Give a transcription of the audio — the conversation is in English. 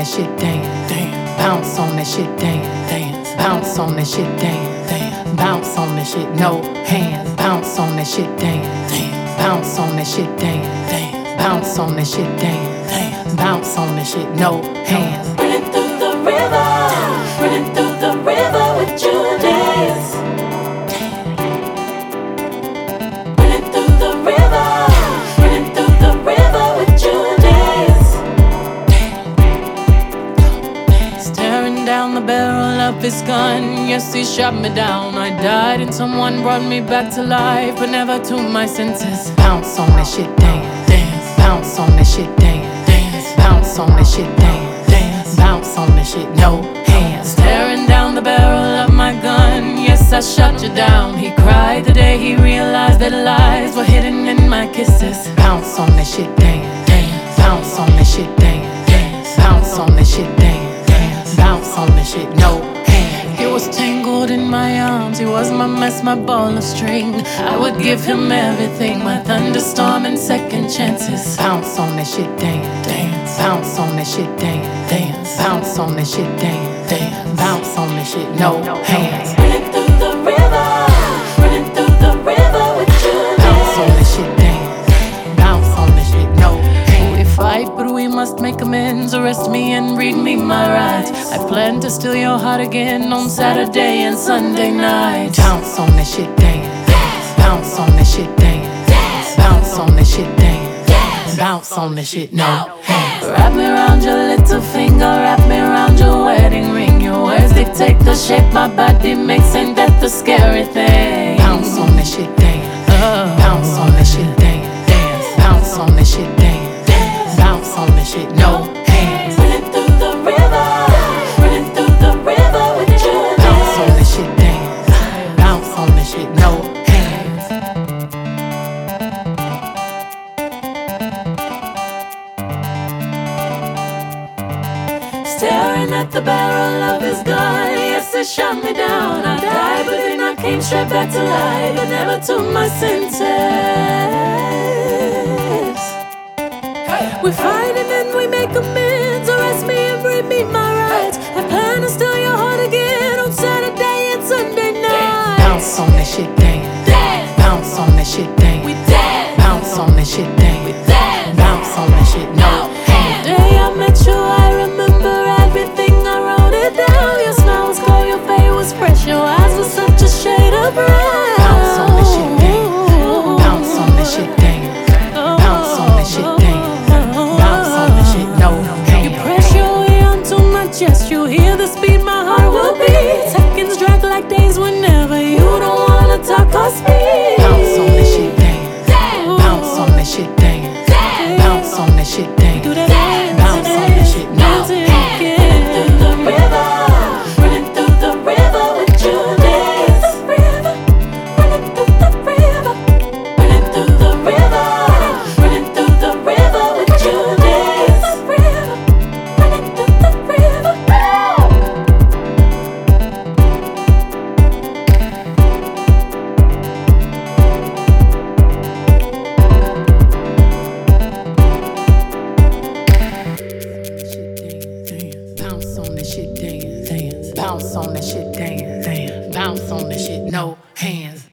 that shit, dance. Bounce on that shit, dance. Bounce on that shit, dance. Bounce on that shit, no hands. Bounce on that shit, dance. Bounce on that shit, dance. Bounce on that shit, dance. Bounce on that shit, no hands. Running through the river, running through the river with you and dance. Running through the river, running through the river with you and dance. Staring down the barrel of his gun, yes, he shot me down. I died and someone brought me back to life, but never to my senses. Bounce on that shit, dance. Bounce on that shit, dance. Bounce on that shit, dance. Bounce on that shit, no hands. Staring down the barrel of my gun, yes, I shot you down. He cried the day he realized that lies were hidden in my kisses. Bounce on that shit, dance. Bounce on that shit, dance. Bounce on that shit, dance. Bounce on that shit, no hands. He was tangled in my arms, he was my mess, my ball of string. I would give him everything, my thunderstorm and second chances. Bounce on that shit, dance. Bounce on that shit, dance. Bounce on that shit, dance. Bounce on that shit, no hands. Running through the river, running through the river with you and Bounce on dance. that shit, dance. Bounce on that shit, no hands. We fight, but we must make amends. Arrest me and read me my rights. I plan to steal your heart again on Saturday and Sunday night. Bounce on that shit, dance. Bounce on that shit, dance. Bounce on that shit, dance. Bounce on that shit, no hands. Wrap me around your little finger, wrap me around your wedding ring. Your words dictate the shape my body makes, ain't that the scary thing? Bounce on that shit, dance. Bounce on that shit, dance. Bounce on that shit, dance. Bounce on that shit, no hands. Running through the river, running through the river with you and Bounce on dance. that shit, dance. Bounce on that shit, no hands. Staring at the barrel of his gun, yes, it shot me down. I died, but then I came straight back to life, but never to my senses. We fight and then we make amends. Arrest me and bring me my rights. I plan to steal your heart again on Saturday and Sunday night. Bounce on that shit, dance. Dance, Bounce on that shit, dance. we dance, Bounce on that shit, dance. we dance. Bounce on that shit, no hands. The day I met you, I remember everything. I wrote it down. Your smile was cold, your face was fresh, your eyes were such a shade of brown. Bounce on that shit, dance. Bounce on that shit, dance. Bounce on that shit, dance. Bounce on that shit, no You hands. press your way onto my chest. You hear the speed my heart will beat. Seconds drag like days whenever you don't wanna talk or speak. Bounce on that shit, dance. Bounce on that shit, dance. Bounce on that shit, dance. Do that dance, Bounce on that shit, no dance hands. again. Running through the river, running through the river with you and dance. Running through the river, running through the river, running through the river with you and dance. Running through the river. Bounce on that shit, dance. Bounce on that shit, dance. Bounce on that shit, no hands.